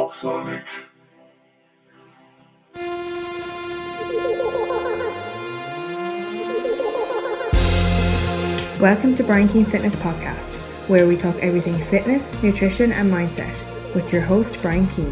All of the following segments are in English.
Sonic. Welcome to Brian Keane Fitness Podcast, where we talk everything fitness, nutrition and mindset with your host Brian Keane.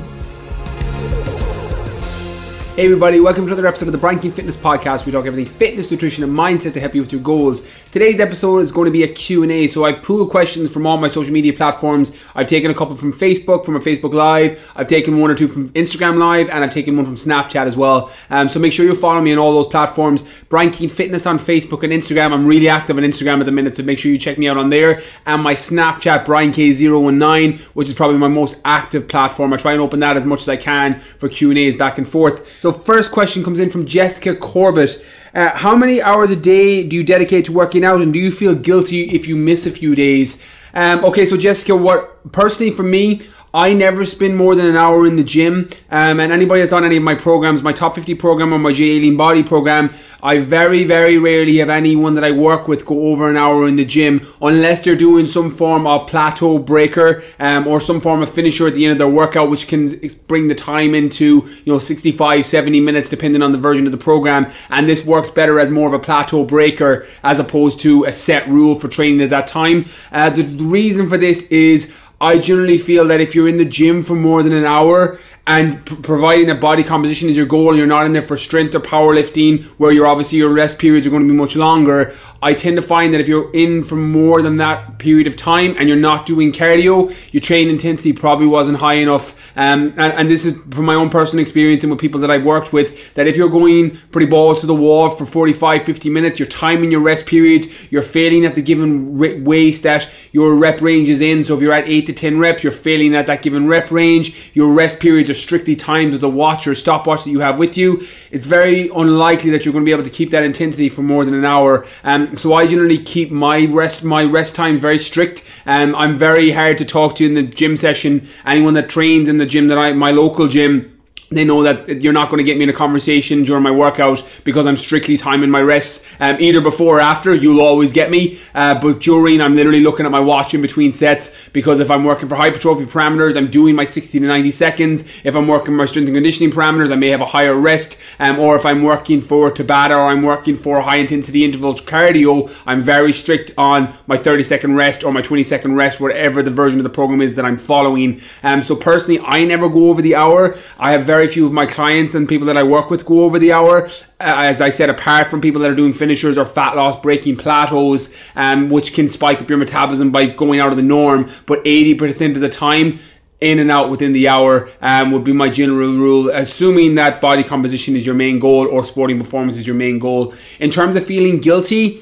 Hey everybody, welcome to another episode of the Brian Keane Fitness Podcast. We talk everything fitness, nutrition and mindset to help you with your goals. Today's episode is going to be a Q&A, so I've pulled questions from all my social media platforms. I've taken a couple from Facebook, from a Facebook Live, I've taken one or two from Instagram Live, and I've taken one from Snapchat as well. So make sure you follow me on all those platforms. Brian Keane Fitness on Facebook and Instagram. I'm really active on Instagram at the minute, so make sure you check me out on there. And my Snapchat, BrianK019, which is probably my most active platform. I try and open that as much as I can for Q&As back and forth. So first question comes in from Jessica Corbett. How many hours a day do you dedicate to working out, and do you feel guilty if you miss a few days? Okay, so Jessica, personally for me, I never spend more than an hour in the gym, and anybody that's on any of my programs, my Top 50 program or my J Lean Body program, I very, very rarely have anyone that I work with go over an hour in the gym unless they're doing some form of plateau breaker or some form of finisher at the end of their workout, which can bring the time into 65, 70 minutes depending on the version of the program. And this works better as more of a plateau breaker as opposed to a set rule for training at that time. The reason for this is I generally feel that if you're in the gym for more than an hour and providing that body composition is your goal and you're not in there for strength or powerlifting where your rest periods are going to be much longer, I tend to find that if you're in for more than that period of time and you're not doing cardio, your training intensity probably wasn't high enough. And this is from my own personal experience and with people that I've worked with, that if you're going pretty balls to the wall for 45, 50 minutes, you're timing your rest periods, you're failing at the given waist that your rep range is in. So if you're at 8 to 10 reps, you're failing at that given rep range. Your rest periods are strictly timed with a watch or stopwatch that you have with you. It's very unlikely that you're going to be able to keep that intensity for more than an hour. So I generally keep my rest time very strict. I'm very hard to talk to in the gym session. Anyone that trains in the gym my local gym, they know that you're not going to get me in a conversation during my workout because I'm strictly timing my rests. Either before or after, you'll always get me. But during, I'm literally looking at my watch in between sets, because if I'm working for hypertrophy parameters, I'm doing my 60 to 90 seconds. If I'm working my strength and conditioning parameters, I may have a higher rest. Or if I'm working for Tabata or I'm working for high intensity interval cardio, I'm very strict on my 30-second rest or my 20-second rest, whatever the version of the program is that I'm following. So personally, I never go over the hour. I have very few of my clients and people that I work with go over the hour. As I said, apart from people that are doing finishers or fat loss breaking plateaus, which can spike up your metabolism by going out of the norm, but 80% of the time, in and out within the hour would be my general rule, assuming that body composition is your main goal or sporting performance is your main goal. In terms of feeling guilty,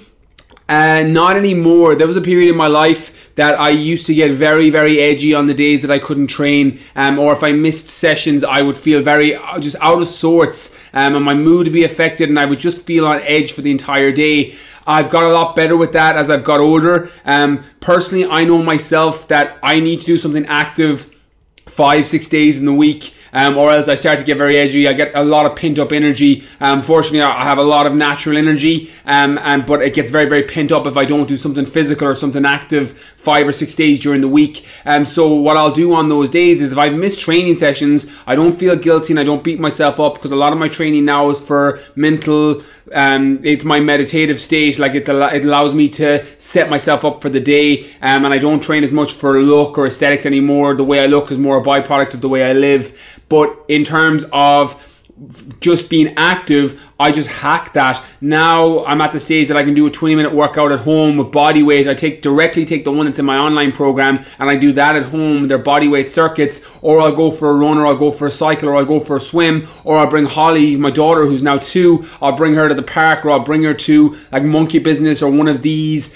not anymore. There was a period in my life that I used to get very, very edgy on the days that I couldn't train, or if I missed sessions, I would feel very just out of sorts, and my mood would be affected, and I would just feel on edge for the entire day. I've got a lot better with that as I've got older. Personally, I know myself that I need to do something active 5-6 days in the week. Or else I start to get very edgy. I get a lot of pent up energy. Fortunately, I have a lot of natural energy, but it gets very, very pent up if I don't do something physical or something active 5 or 6 days during the week. So what I'll do on those days is if I've missed training sessions, I don't feel guilty and I don't beat myself up, because a lot of my training now is for mental. It's my meditative state. Like it allows me to set myself up for the day, and I don't train as much for look or aesthetics anymore. The way I look is more a byproduct of the way I live. But in terms of just being active, I just hack that. Now I'm at the stage that I can do a 20-minute workout at home with body weight. I directly take the one that's in my online program and I do that at home, their body weight circuits, or I'll go for a run, or I'll go for a cycle, or I'll go for a swim, or I'll bring Holly, my daughter who's now 2, I'll bring her to the park, or I'll bring her to like Monkey Business or one of these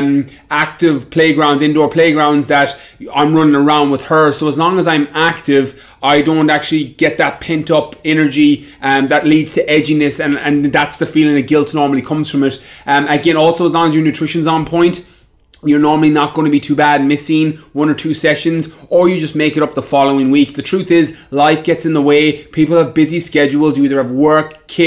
active playgrounds, indoor playgrounds that I'm running around with her. So as long as I'm active, I don't actually get that pent up energy that leads to edginess, and that's the feeling of guilt normally comes from it. Again, also as long as your nutrition's on point, you're normally not going to be too bad missing 1 or 2 sessions, or you just make it up the following week. The truth is, life gets in the way. People have busy schedules. You either have work, kids,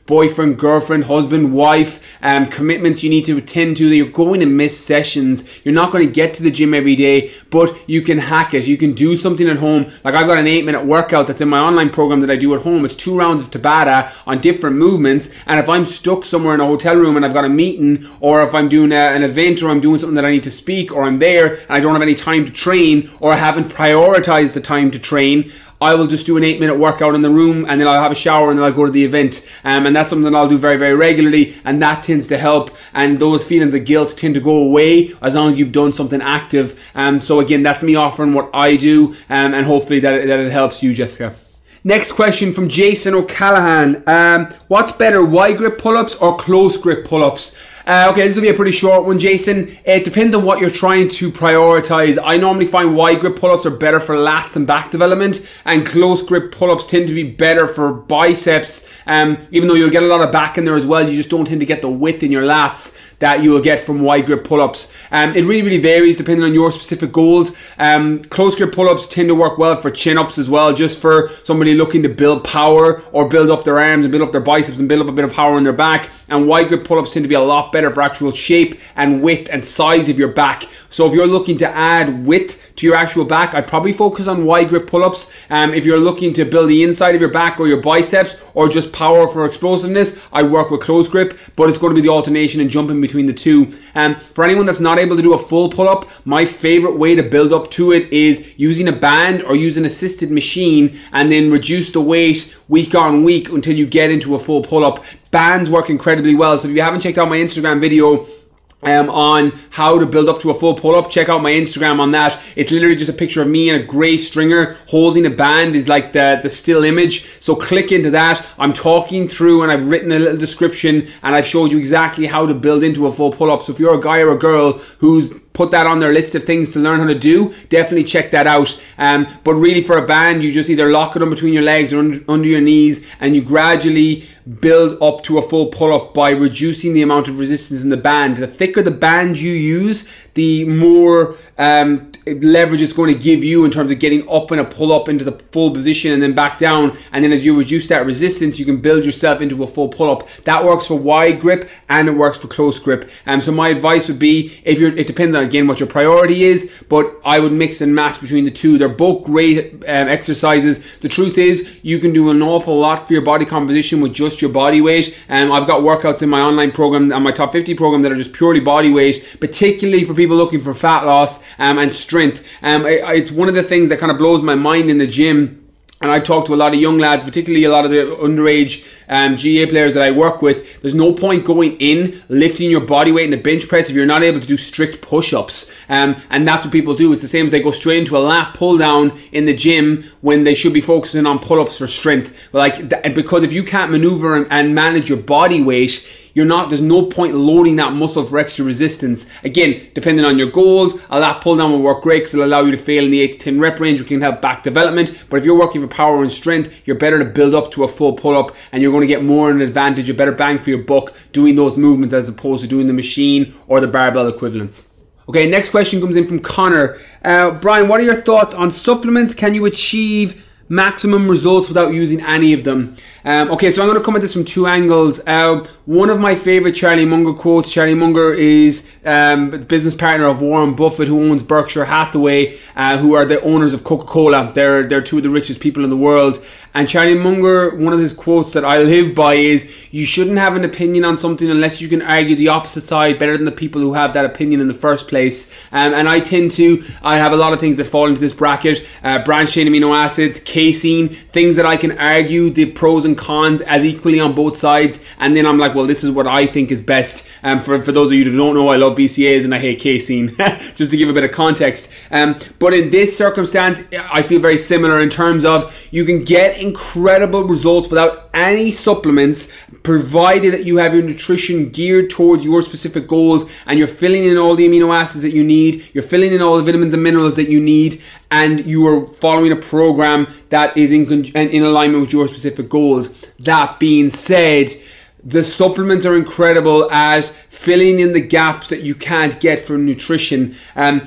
boyfriend, girlfriend, husband, wife, commitments you need to attend to, that you're going to miss sessions. You're not going to get to the gym every day, but you can hack it. You can do something at home. Like I've got an 8-minute workout that's in my online program that I do at home. It's 2 rounds of Tabata on different movements. And if I'm stuck somewhere in a hotel room and I've got a meeting, or if I'm doing an event, or I'm doing something that I need to speak, or I'm there and I don't have any time to train, or I haven't prioritized the time to train, I will just do an 8-minute workout in the room, and then I'll have a shower, and then I'll go to the event. And that's something that I'll do very, very regularly, and that tends to help. And those feelings of guilt tend to go away as long as you've done something active. So again, that's me offering what I do, and hopefully that it helps you, Jessica. Next question from Jason O'Callaghan. What's better, wide grip pull-ups or close grip pull-ups? Okay, this will be a pretty short one, Jason. It depends on what you're trying to prioritize. I normally find wide grip pull-ups are better for lats and back development, and close grip pull-ups tend to be better for biceps. Even though you'll get a lot of back in there as well, you just don't tend to get the width in your lats that you'll get from wide grip pull-ups. It really varies depending on your specific goals. Close grip pull-ups tend to work well for chin-ups as well, just for somebody looking to build power or build up their arms and build up their biceps and build up a bit of power in their back. And wide grip pull-ups tend to be a lot better for actual shape and width and size of your back. So if you're looking to add width to your actual back, I'd probably focus on wide grip pull-ups. If you're looking to build the inside of your back or your biceps, or just power for explosiveness, I work with close grip, but it's going to be the alternation and jumping between the two. For anyone that's not able to do a full pull-up, my favorite way to build up to it is using a band or use an assisted machine, and then reduce the weight week on week until you get into a full pull-up. Bands work incredibly well. So if you haven't checked out my Instagram video on how to build up to a full pull-up, check out my Instagram on that. It's literally just a picture of me and a grey stringer holding a band, is like the still image. So click into that. I'm talking through, and I've written a little description, and I've showed you exactly how to build into a full pull-up. So if you're a guy or a girl who's put that on their list of things to learn how to do, definitely check that out. But really, for a band, you just either lock it on between your legs or under your knees, and you gradually build up to a full pull-up by reducing the amount of resistance in the band. The thicker the band you use, the more leverage it's going to give you in terms of getting up in a pull-up into the full position and then back down. And then as you reduce that resistance, you can build yourself into a full pull-up. That works for wide grip and it works for close grip. So my advice would be, it depends on, again, what your priority is, but I would mix and match between the two. They're both great exercises. The truth is, you can do an awful lot for your body composition with just your body weight. I've got workouts in my online program and my top 50 program that are just purely body weight, particularly for people looking for fat loss and strength. It's one of the things that kind of blows my mind in the gym. And I've talked to a lot of young lads, particularly a lot of the underage GA players that I work with. There's no point going in, lifting your body weight in a bench press if you're not able to do strict push-ups. And that's what people do. It's the same as they go straight into a lat pull down in the gym when they should be focusing on pull-ups for strength. Because if you can't maneuver and manage your body weight, there's no point loading that muscle for extra resistance. Again, depending on your goals, a lat pull down will work great because it'll allow you to fail in the 8 to 10 rep range, which can help back development. But if you're working for power and strength, you're better to build up to a full pull up, and you're going to get more an advantage, a better bang for your buck doing those movements as opposed to doing the machine or the barbell equivalents. Okay, next question comes in from Connor. Brian, what are your thoughts on supplements? Can you achieve maximum results without using any of them? Okay, so I'm going to come at this from two angles. One of my favorite Charlie Munger quotes. Charlie Munger is business partner of Warren Buffett, who owns Berkshire Hathaway, who are the owners of Coca-Cola. They're two of the richest people in the world. And Charlie Munger, one of his quotes that I live by is, you shouldn't have an opinion on something unless you can argue the opposite side better than the people who have that opinion in the first place. And I have a lot of things that fall into this bracket. Branched chain amino acids, casein, things that I can argue the pros and cons as equally on both sides. And then I'm like, well, this is what I think is best. For those of you who don't know, I love BCAAs and I hate casein, just to give a bit of context. But in this circumstance, I feel very similar in terms of you can get incredible results without any supplements, provided that you have your nutrition geared towards your specific goals and you're filling in all the amino acids that you need, you're filling in all the vitamins and minerals that you need, and you are following a program that is in alignment with your specific goals. That being said, the supplements are incredible at filling in the gaps that you can't get from nutrition.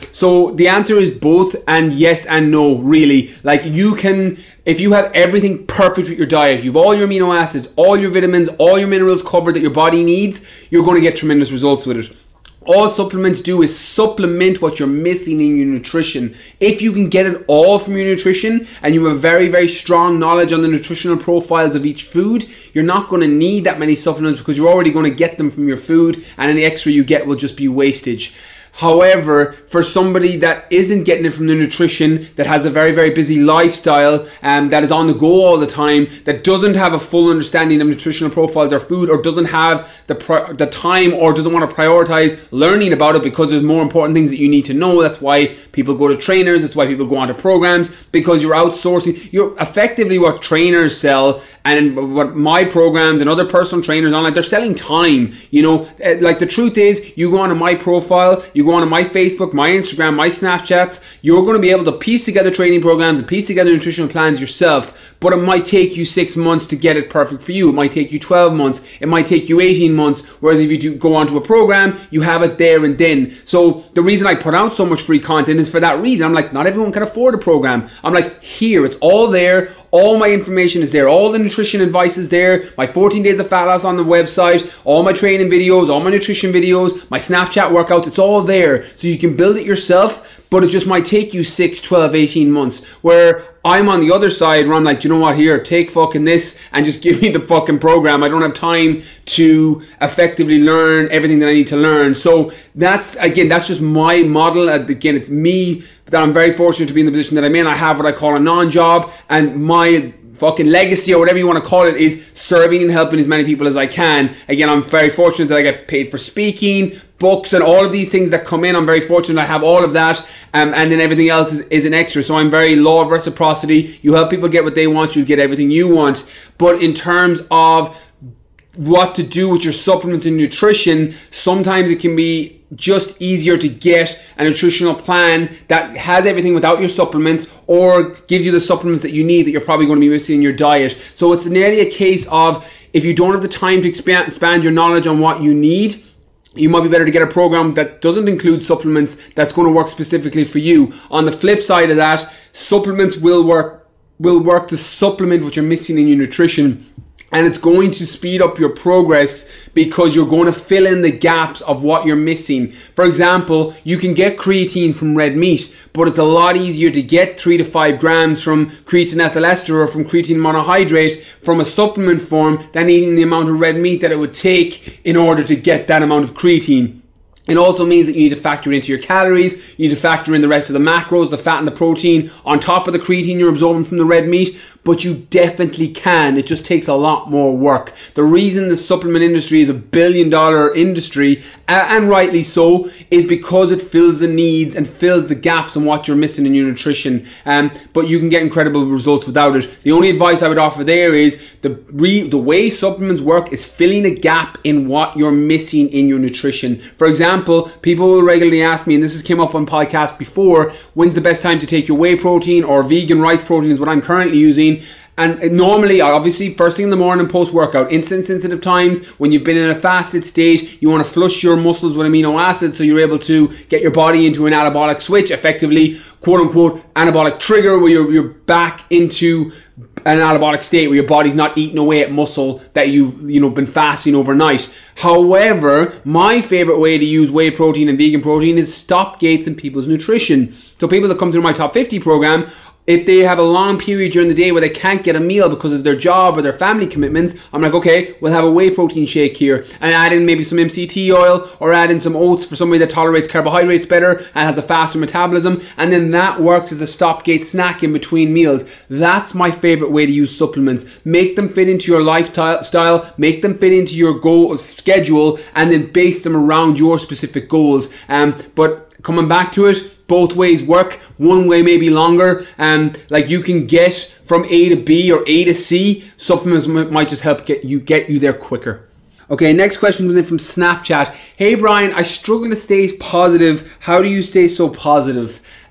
So the answer is both, and yes and no, really. Like, you can, if you have everything perfect with your diet, you have all your amino acids, all your vitamins, all your minerals covered that your body needs, you're going to get tremendous results with it. All supplements do is supplement what you're missing in your nutrition. If you can get it all from your nutrition and you have very, very strong knowledge on the nutritional profiles of each food, you're not going to need that many supplements because you're already going to get them from your food, and any extra you get will just be wastage. However, for somebody that isn't getting it from the nutrition, that has a very, very busy lifestyle, that is on the go all the time, that doesn't have a full understanding of nutritional profiles or food, or doesn't have the time, or doesn't want to prioritize learning about it because there's more important things that you need to know. That's why people go to trainers. That's why people go onto programs, because you're outsourcing. You're effectively what trainers sell, and what my programs and other personal trainers online, they're selling time. You know, like, the truth is, you go onto my profile, you go onto my Facebook, my Instagram, my Snapchats, you're going to be able to piece together training programs and piece together nutritional plans yourself, but it might take you 6 months to get it perfect for you. It might take you 12 months. It might take you 18 months. Whereas if you do go onto a program, you have it there and then. So the reason I put out so much free content is for that reason. I'm like, not everyone can afford a program. I'm like, here, it's all there. All my information is there. All the nutrition advice is there. My 14 days of fat loss on the website. All my training videos, all my nutrition videos, my Snapchat workouts. It's all there. So you can build it yourself, but it just might take you 6, 12, 18 months. Where I'm on the other side, where I'm like, you know what, here, take fucking this and just give me the fucking program. I don't have time to effectively learn everything that I need to learn. So that's just my model. Again, it's me, that I'm very fortunate to be in the position that I'm in. I have what I call a non-job, and my fucking legacy, or whatever you want to call it, is serving and helping as many people as I can. Again, I'm very fortunate that I get paid for speaking, books, and all of these things that come in. I'm very fortunate I have all of that, and then everything else is an extra. So I'm very law of reciprocity. You help people get what they want, you get everything you want. But in terms of what to do with your supplements and nutrition, sometimes it can be just easier to get a nutritional plan that has everything without your supplements, or gives you the supplements that you need that you're probably going to be missing in your diet. So it's nearly a case of, if you don't have the time to expand your knowledge on what you need, you might be better to get a program that doesn't include supplements, that's going to work specifically for you. On the flip side of that, supplements will work to supplement what you're missing in your nutrition. And it's going to speed up your progress because you're going to fill in the gaps of what you're missing. For example, you can get creatine from red meat, but it's a lot easier to get 3 to 5 grams from creatine ethyl ester or from creatine monohydrate from a supplement form than eating the amount of red meat that it would take in order to get that amount of creatine. It also means that you need to factor into your calories, you need to factor in the rest of the macros, the fat and the protein, on top of the creatine you're absorbing from the red meat, but you definitely can. It just takes a lot more work. The reason the supplement industry is $1 billion industry, and rightly so, is because it fills the needs and fills the gaps on what you're missing in your nutrition. But you can get incredible results without it. The only advice I would offer there is the way supplements work is filling a gap in what you're missing in your nutrition. For example, people will regularly ask me, and this has come up on podcasts before, when's the best time to take your whey protein, or vegan rice protein is what I'm currently using. And normally, obviously, first thing in the morning, post-workout, insulin-sensitive times, when you've been in a fasted state, you want to flush your muscles with amino acids so you're able to get your body into an anabolic switch, effectively, quote-unquote, anabolic trigger, where you're back into an anabolic state where your body's not eating away at muscle that you've been fasting overnight. However, my favorite way to use whey protein and vegan protein is stop gates in people's nutrition. So people that come through my Top 50 program, if they have a long period during the day where they can't get a meal because of their job or their family commitments, I'm like, okay, we'll have a whey protein shake here and add in maybe some MCT oil, or add in some oats for somebody that tolerates carbohydrates better and has a faster metabolism, and then that works as a stopgate snack in between meals. That's my favorite way to use supplements. Make them fit into your lifestyle, make them fit into your goal schedule, and then base them around your specific goals. But coming back to it, both ways work. One way may be longer, like you can get from A to B or A to C. Supplements might just help get you there quicker. Okay, next question was in from Snapchat. Hey Brian, I struggle to stay positive. How do you stay so positive?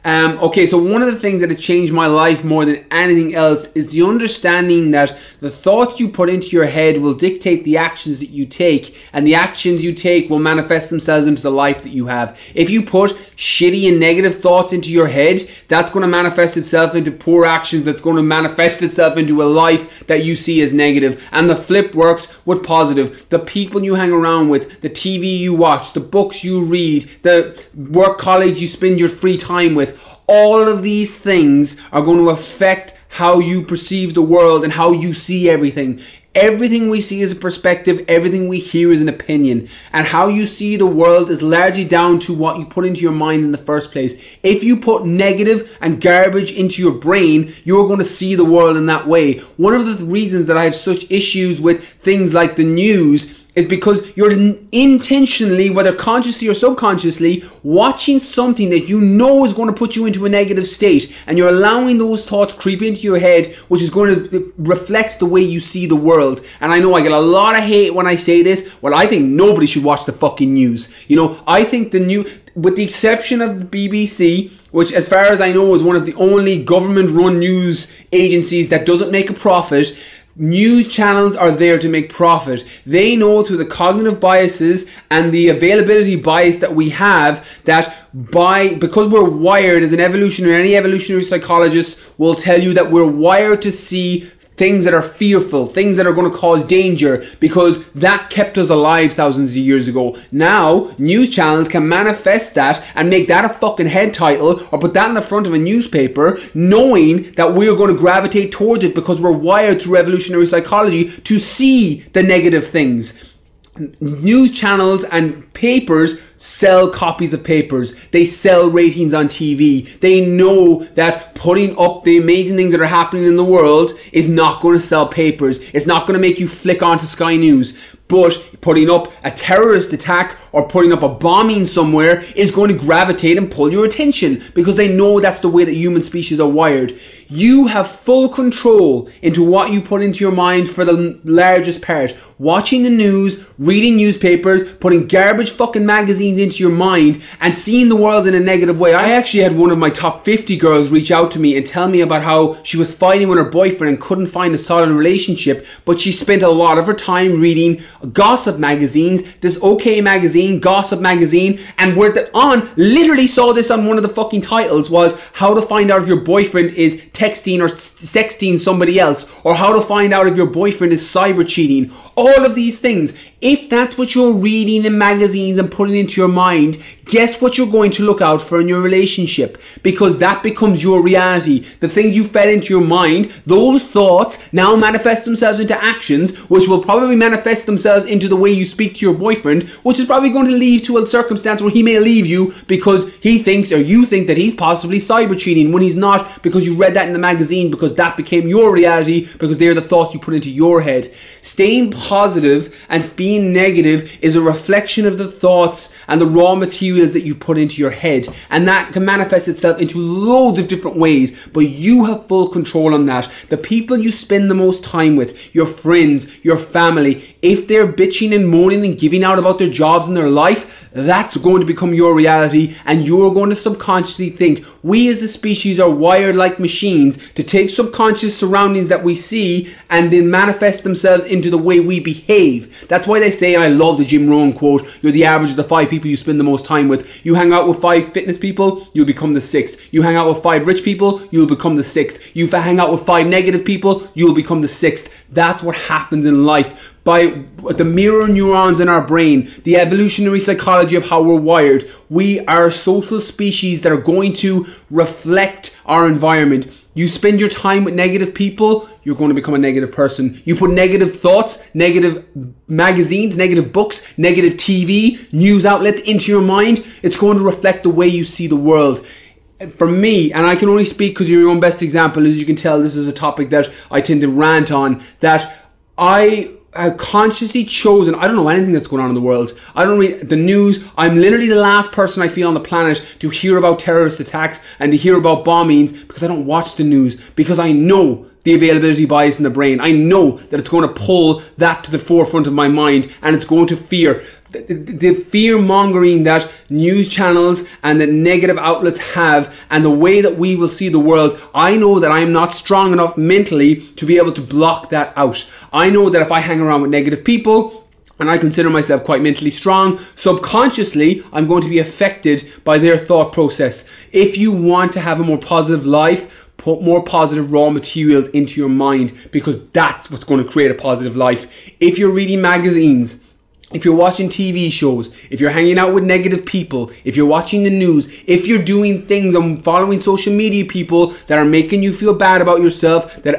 Okay, so one of the things that has changed my life more than anything else is the understanding that the thoughts you put into your head will dictate the actions that you take, and the actions you take will manifest themselves into the life that you have. If you put shitty and negative thoughts into your head, that's going to manifest itself into poor actions, that's going to manifest itself into a life that you see as negative. And the flip works with positive. The people you hang around with, the TV you watch, the books you read, the work colleagues you spend your free time with, all of these things are going to affect how you perceive the world and how you see everything. Everything we see is a perspective, everything we hear is an opinion. And how you see the world is largely down to what you put into your mind in the first place. If you put negative and garbage into your brain, you're going to see the world in that way. One of the reasons that I have such issues with things like the news is because you're intentionally, whether consciously or subconsciously, watching something that you know is going to put you into a negative state, and you're allowing those thoughts creep into your head, which is going to reflect the way you see the world. And I know I get a lot of hate when I say this. Well, I think nobody should watch the fucking news. You know, I think the news, with the exception of the BBC, which as far as I know is one of the only government-run news agencies that doesn't make a profit, news channels are there to make profit. They know through the cognitive biases and the availability bias that we have that because we're wired as an evolutionary, any evolutionary psychologist will tell you that we're wired to see things that are fearful, things that are going to cause danger, because that kept us alive thousands of years ago. Now, news channels can manifest that and make that a fucking head title or put that in the front of a newspaper, knowing that we're going to gravitate towards it because we're wired through evolutionary psychology to see the negative things. News channels and papers sell copies of papers. They sell ratings on TV. They know that putting up the amazing things that are happening in the world is not going to sell papers. It's not going to make you flick onto Sky News. But putting up a terrorist attack or putting up a bombing somewhere is going to gravitate and pull your attention because they know that's the way that human species are wired. You have full control into what you put into your mind for the largest part. Watching the news, reading newspapers, putting garbage fucking magazines into your mind and seeing the world in a negative way. I actually had one of my top 50 girls reach out to me and tell me about how she was fighting with her boyfriend and couldn't find a solid relationship, but she spent a lot of her time reading gossip magazines, this OK magazine, gossip magazine, and literally saw this on one of the fucking titles was how to find out if your boyfriend is texting or sexting somebody else, or how to find out if your boyfriend is cyber cheating. All of these things. If that's what you're reading in magazines and putting into your mind, guess what you're going to look out for in your relationship? Because that becomes your reality. The things you fed into your mind, those thoughts now manifest themselves into actions, which will probably manifest themselves into the way you speak to your boyfriend, which is probably going to lead to a circumstance where he may leave you because he thinks or you think that he's possibly cyber cheating when he's not, because you read that in the magazine, because that became your reality, because they're the thoughts you put into your head. Staying positive and being negative is a reflection of the thoughts and the raw materials that you put into your head, and that can manifest itself into loads of different ways, but you have full control on that. The people you spend the most time with, your friends, your family, if they're bitching and moaning and giving out about their jobs and their life, that's going to become your reality, and you're going to subconsciously think. We as a species are wired like machines to take subconscious surroundings that we see and then manifest themselves into the way we behave. That's why they say, and I love the Jim Rohn quote, you're the average of the 5 people you spend the most time with. You hang out with 5 fitness people, you'll become the 6th. You hang out with 5 rich people, you'll become the 6th. You hang out with 5 negative people, you'll become the 6th. That's what happens in life. By the mirror neurons in our brain, the evolutionary psychology of how we're wired, we are a social species that are going to reflect our environment. You spend your time with negative people, you're going to become a negative person. You put negative thoughts, negative magazines, negative books, negative TV, news outlets into your mind, it's going to reflect the way you see the world. For me, and I can only speak because you're your own best example, as you can tell, this is a topic that I tend to rant on, that I have consciously chosen. I don't know anything that's going on in the world. I don't read the news. I'm literally the last person I feel on the planet to hear about terrorist attacks and to hear about bombings, because I don't watch the news, because I know the availability bias in the brain. I know that it's going to pull that to the forefront of my mind, and it's going to the fear mongering that news channels and the negative outlets have, and the way that we will see the world, I know that I am not strong enough mentally to be able to block that out. I know that if I hang around with negative people, and I consider myself quite mentally strong, subconsciously I'm going to be affected by their thought process. If you want to have a more positive life, put more positive raw materials into your mind, because that's what's going to create a positive life. If you're reading magazines, if you're watching TV shows, if you're hanging out with negative people, if you're watching the news, if you're doing things and following social media people that are making you feel bad about yourself, that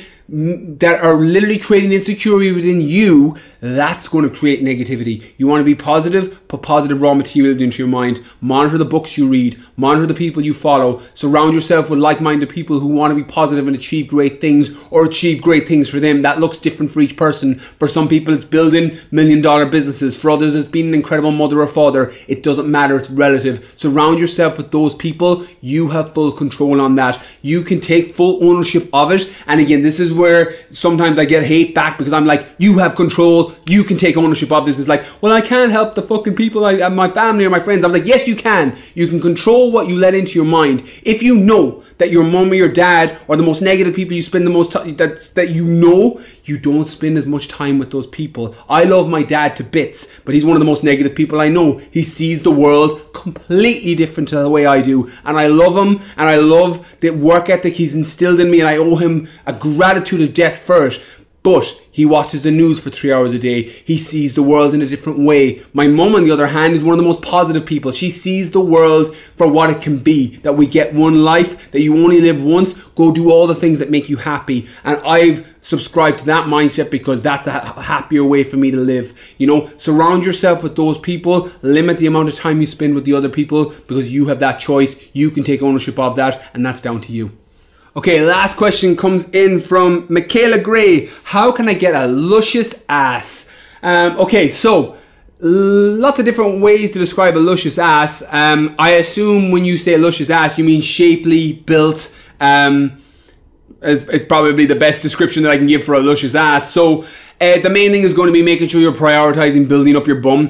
are literally creating insecurity within you, that's going to create negativity. You want to be positive, put positive raw materials into your mind. Monitor the books you read, monitor the people you follow, surround yourself with like-minded people who want to be positive and achieve great things, or achieve great things for them. That looks different for each person. For some people it's building $1 million businesses, for others it's being an incredible mother or father. It doesn't matter, it's relative. Surround yourself with those people. You have full control on that. You can take full ownership of it. And again, this is where sometimes I get hate back, because I'm like, you have control, you can take ownership of this. It's like, well, I can't help the fucking people, my family or my friends. I was like, yes, you can. You can control what you let into your mind. If you know that your mom or your dad or the most negative people you spend the most time, that you know, you don't spend as much time with those people. I love my dad to bits, but he's one of the most negative people I know. He sees the world completely different to the way I do, and I love him, and I love the work ethic he's instilled in me, and I owe him a gratitude of death for it. But he watches the news for 3 hours a day. He sees the world in a different way. My mum, on the other hand, is one of the most positive people. She sees the world for what it can be, that we get one life, that you only live once. Go do all the things that make you happy. And I've subscribed to that mindset, because that's a happier way for me to live. You know, surround yourself with those people. Limit the amount of time you spend with the other people, because you have that choice. You can take ownership of that, and that's down to you. Okay, last question comes in from Michaela Gray. How can I get a luscious ass? Okay, so lots of different ways to describe a luscious ass. I assume when you say luscious ass, you mean shapely, built. It's probably the best description that I can give for a luscious ass. So the main thing is going to be making sure you're prioritizing building up your bum.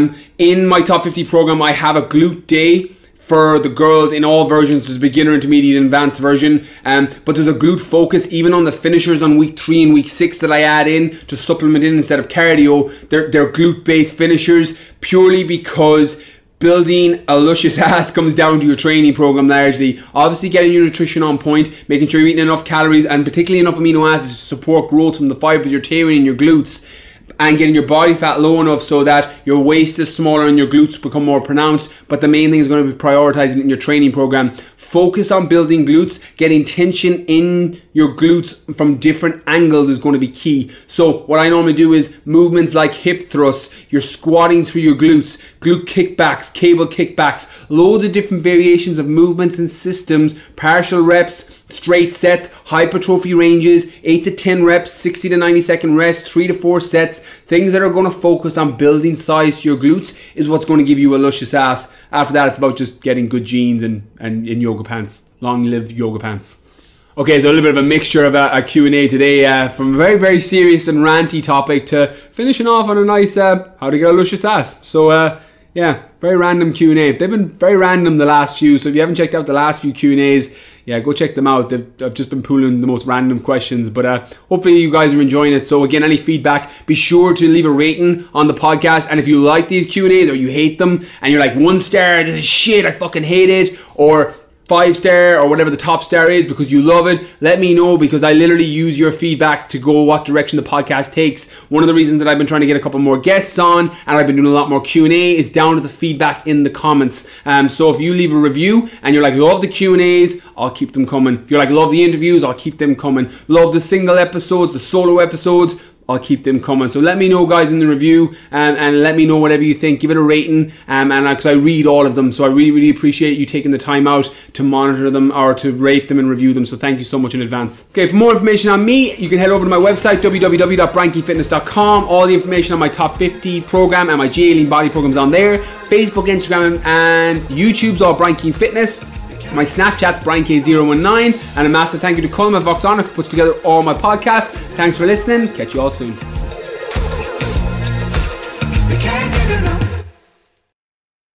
In my top 50 program, I have a glute day for the girls in all versions. There's beginner, intermediate, and advanced version, but there's a glute focus even on the finishers on week 3 and week 6 that I add in to supplement in instead of cardio. They're glute based finishers, purely because building a luscious ass comes down to your training program largely. Obviously getting your nutrition on point, making sure you're eating enough calories and particularly enough amino acids to support growth from the fibers you're tearing in your glutes, and getting your body fat low enough so that your waist is smaller and your glutes become more pronounced. But the main thing is going to be prioritizing it in your training program. Focus on building glutes. Getting tension in your glutes from different angles is going to be key. So what I normally do is movements like hip thrusts, you're squatting through your glutes, glute kickbacks, cable kickbacks, loads of different variations of movements and systems, partial reps, straight sets, hypertrophy ranges, 8 to 10 reps, 60 to 90 second rest, 3 to 4 sets. Things that are going to focus on building size to your glutes is what's going to give you a luscious ass. After that, it's about just getting good jeans and yoga pants. Long live yoga pants. Okay, so a little bit of a mixture of a Q&A today, from a very, very serious and ranty topic to finishing off on a nice how to get a luscious ass. So yeah, very random Q&A. They've been very random the last few, so if you haven't checked out the last few Q&As, yeah, go check them out. I've just been pulling the most random questions, but hopefully you guys are enjoying it. So again, any feedback, be sure to leave a rating on the podcast. And if you like these Q&As or you hate them and you're like 1 star, this is shit, I fucking hate it, or 5 star or whatever the top star is because you love it, let me know, because I literally use your feedback to go what direction the podcast takes. One of the reasons that I've been trying to get a couple more guests on and I've been doing a lot more Q&A is down to the feedback in the comments. So if you leave a review and you're like, love the Q&As, I'll keep them coming. If you're like, love the interviews, I'll keep them coming. Love the single episodes, the solo episodes, I'll keep them coming. So let me know, guys, in the review, and let me know whatever you think. Give it a rating, and because I read all of them, so I really, really appreciate you taking the time out to monitor them or to rate them and review them. So thank you so much in advance. Okay, for more information on me, you can head over to my website, www.brankingfitness.com. All the information on my top 50 program and my GA Lean Body programs on there. Facebook, Instagram, and YouTube's all Branking Fitness. My Snapchat's BrianK019, and a massive thank you to Colm at Voxonic who puts together all my podcasts. Thanks for listening. Catch you all soon.